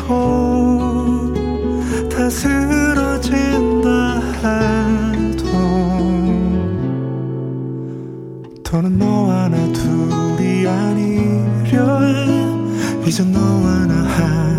다 쓰러진다 해도 더는 너와 나 둘이 아니려 해. 이제 너와 나